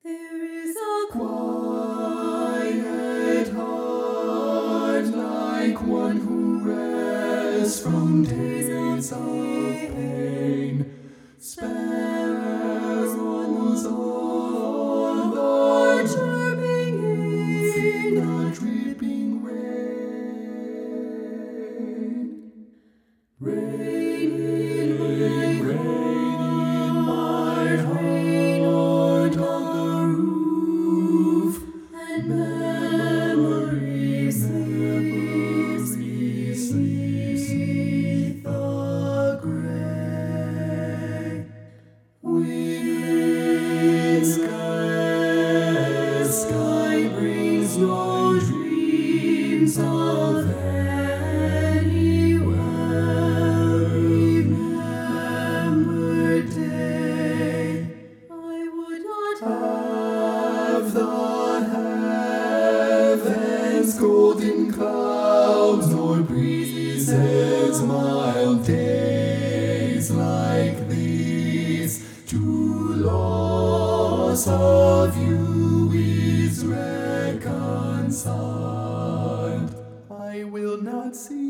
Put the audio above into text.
There is a quiet heart, like one who rests from days of pain. Sparrows on the chirping in the dripping rain. Rain in my heart on the roof, and memories sleep the gray. Wind sky brings no dreams of anywhere remembered day. I would not have the heavens golden clouds, nor breezes mild days like these. To loss of you is reconciled. I will not see